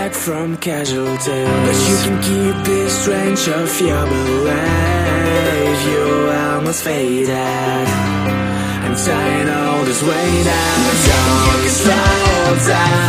back from casualties, but you can keep this strength of your belief. You almost faded, I'm tying all this weight out. Don't slow down.